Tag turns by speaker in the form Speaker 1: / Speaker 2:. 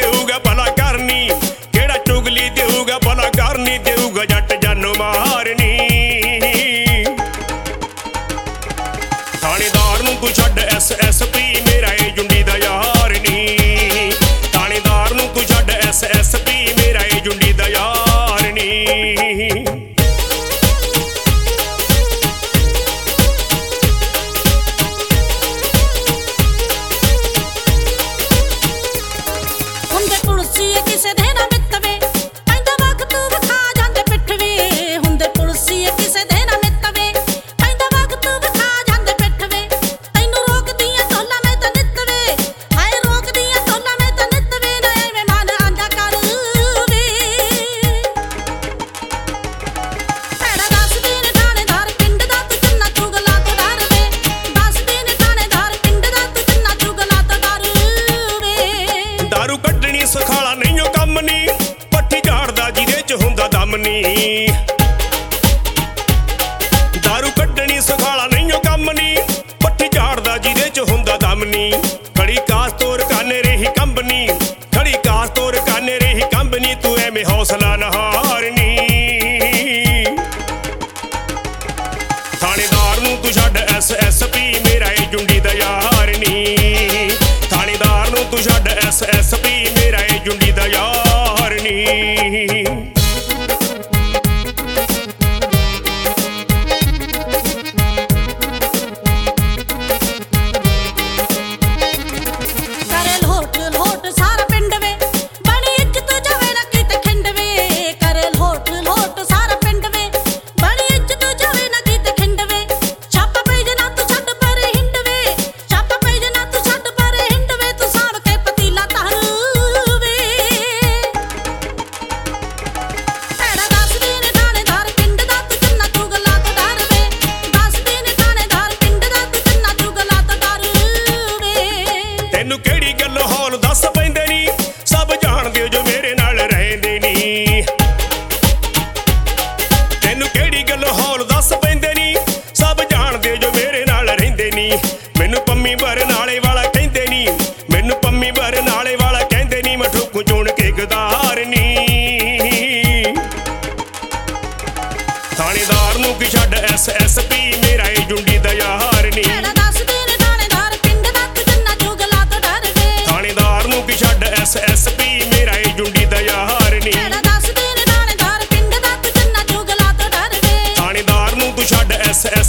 Speaker 1: ਦੇਊਗਾ ਭਲਾ ਕਰਨੀ, ਕਿਹੜਾ ਚੁਗਲੀ ਦੇਊਗਾ ਭਲਾ ਕਰਨੀ, ਦੇਊਗਾ ਜੱਟ ਜਾਨੋਂ ਮਾਰਨੀ। ਥਾਣੇਦਾਰ ਨੂੰ ਤੂੰ ਛੱਡ SSP, ਮੇਰਾ ਇਹ ਜੁੰਡੀ ਦਾ ਯਾਰ ਨੀ। ਥਾਣੇਦਾਰ ਨੂੰ ਤੂੰ ਛੱਡ SSP, ਮੇਰਾ ਇਹ ਜੁੰਡੀ ਦਾ ਯਾਰ ਨੀ।
Speaker 2: ਹੁੰਦੇ ਪੁਲਸੀਏ ਕਿਸੇ ਦੇ ਨਾ ਮਿੱਤਵੇ, ਪੈਂਦਾ ਵਕਤ ਵਿਖਾ ਜਾਂਦੇ ਪਿੱਠਵੇ। ਹੁੰਦੇ ਪੁਲਸੀਏ ਕਿਸੇ ਦੇ ਨਾ ਮਿੱਤਵੇ, ਪੈਂਦਾ ਵਕਤ ਵਿਖਾ ਜਾਂਦੇ ਪਿੱਠਵੇ। ਤੈਨੂੰ ਰੋਕਦੀਆਂ ਟੋਲਾ ਮੈਂ ਤਾਂ ਨਿੱਤਵੇ, ਹਾਏ ਰੋਕਦੀਆਂ ਟੋਲਾ ਮੈਂ ਤਾਂ ਨਿੱਤਵੇ। ਨਾ ਐਵੇਂ ਮਨ ਆਂਦਾ ਕਰ ਵੇ, ਭੈੜਾ ਦੱਸਦੇ ਨੇ ਥਾਣੇਦਾਰ ਪਿੰਡ ਦਾ ਤੂੰ ਚੰਨਾ ਚੁਗਲਾਂ ਤੋਂ ਡਰ ਵੇ। ਦੱਸਦੇ ਨੇ ਥਾਣੇਦਾਰ ਪਿੰਡ ਦਾ ਤੂੰ ਚੰਨਾ ਚੁਗਲਾਂ ਤੋਂ ਡਰ ਵੇ।
Speaker 1: ਦਾਰੂ ਕੱਢਣੀ ਸੁਖਾਲਾ ਨਹੀਂ ਓ ਕੰਮ ਨੀ, ਪੱਠੀ ਝਾੜਦਾ ਜਿਹਦੇ ਚ ਹੁੰਦਾ ਦਮ ਨੀ। ਦਾਰੂ ਕੱਢਣੀ ਸੁਖਾਲਾ ਨਹੀਂ ਓ ਕੰਮ ਨੀ, ਪੱਠੀ ਝਾੜਦਾ ਜਿਹਦੇ ਚ ਹੁੰਦਾ ਦਮ ਨੀ। ਖੜੀ ਕਾਸ ਤੋਰ ਕਾਨੇ ਰਹੀ ਕੰਬਨੀ, ਖੜੀ ਕਾਸ ਤੋਰ ਕਾਨੇ ਰਹੀ ਕੰਬਨੀ, ਤੂੰ ਐਵੇਂ ਹੌਸਲਾ ਨਾ ਹਾਰਨੀ। ਥਾਣੇਦਾਰ ਨੂੰ ਤੂੰ ਛੱਡ SSP, ਮੇਰਾ ਇਹ ਜੁੰਡੀ ਦਾ ਯਾਰ ਨੀ। ਥਾਣੇਦਾਰ ਨੂੰ ਤੂੰ ਛੱਡ SSP, ਮੇਰਾ ਇਹ ਜੁੰਡੀ ਦਾ ਯਾਰ ਨੀ।
Speaker 2: ਕਰੇ ਲੋਟ ਲੋਟ ਸਾਰਾ ਪਿੰਡ ਵੇ, ਬਣੀ ਇੱਜ਼ਤ ਜਾਵੇ ਨਾ ਕਿਤੇ ਖਿੰਡ ਵੇ। ਕਰੇ ਲੋਟ ਲੋਟ ਸਾਰਾ ਪਿੰਡ ਵੇ, ਬਣੀ ਇੱਜ਼ਤ ਜਾਵੇ ਨਾ ਕਿਤੇ ਖਿੰਡ ਵੇ। ਛਾਪਾ ਪੈ ਜੇ ਨਾ ਤੂੰ ਛੱਡ ਪਰੇ ਹਿੰਡ ਵੇ, ਛਾਪਾ ਪੈ ਜੇ ਨਾ ਤੂੰ ਛੱਡ ਪਰੇ ਹਿੰਡ ਵੇ। ਤੂੰ ਸਾਂਭ ਕੇ ਪਤੀਲਾ ਧਰ ਵੇ, ਭੈੜਾ ਦੱਸਦੇ ਨੇ ਥਾਣੇਦਾਰ ਪਿੰਡ ਦਾ ਤੂੰ ਚੰਨਾ ਚੁਗਲਾਂ ਤੋਂ ਡਰ ਵੇ। ਦੱਸਦੇ ਨੇ ਥਾਣੇਦਾਰ ਪਿੰਡ ਦਾ ਤੂੰ ਚੰਨਾ ਚੁਗਲਾਂ ਤੋਂ ਡਰ ਵੇ।
Speaker 1: ਤੈਨੂੰ ਕਿਹੜੀ ਗੱਲ ਹੌਲ ਦੱਸ ਪੈਂਦੇ ਨੀ, ਸਭ ਜਾਣਦੇ ਹੋ ਜੋ ਮੇਰੇ ਨਾਲ ਰਹਿੰਦੇ ਨੀ। ਤੈਨੂੰ ਕਿਹੜੀ ਗੱਲ ਹੌਲ ਦੱਸ ਪੈਂਦੇ ਨੀ, ਸਭ ਜਾਣਦੇ ਹੋ ਜੋ ਮੇਰੇ ਨਾਲ ਰਹਿੰਦੇ ਨੀ। ਮੈਨੂੰ ਪੰਮੀ ਬਰਨਾਲੇ ਵਾਲਾ ਕਹਿੰਦੇ ਨੀ, ਮੈਨੂੰ ਪੰਮੀ ਬਰਨਾਲੇ ਵਾਲਾ ਕਹਿੰਦੇ ਨੀ। ਮੈਂ ਠੋਕੂ ਚੁਣ ਕੇ ਗਦਾਰ ਨੀ। ਥਾਣੇਦਾਰ ਨੂੰ ਕੀ ਛੱਡ SSP, ਮੇਰਾ ਇਹ ਜੁੰਡੀ ਦਾ ਯਾਰ ਨੀ।
Speaker 2: ਭੈੜਾ ਦੱਸਦੇ ਨੇ ਥਾਣੇਦਾਰ ਪਿੰਡ ਦਾ ਤੂੰ ਚੰਨਾ ਚੁਗਲਾਂ ਤੋਂ ਡਰ ਵੇ।
Speaker 1: ਥਾਣੇਦਾਰ ਨੂੰ ਕੀ ਛੱਡ SSP, ਮੇਰਾ ਇਹ ਜੁੰਡੀ ਦਾ ਯਾਰ ਨੀ।
Speaker 2: ਭੈੜਾ ਦੱਸਦੇ ਨੇ ਥਾਣੇਦਾਰ ਪਿੰਡ ਦਾ ਤੂੰ ਚੰਨਾ ਚੁਗਲਾਂ ਤੋਂ ਡਰ ਵੇ।
Speaker 1: ਥਾਣੇਦਾਰ ਨੂੰ ਤੂੰ ਛੱਡ SS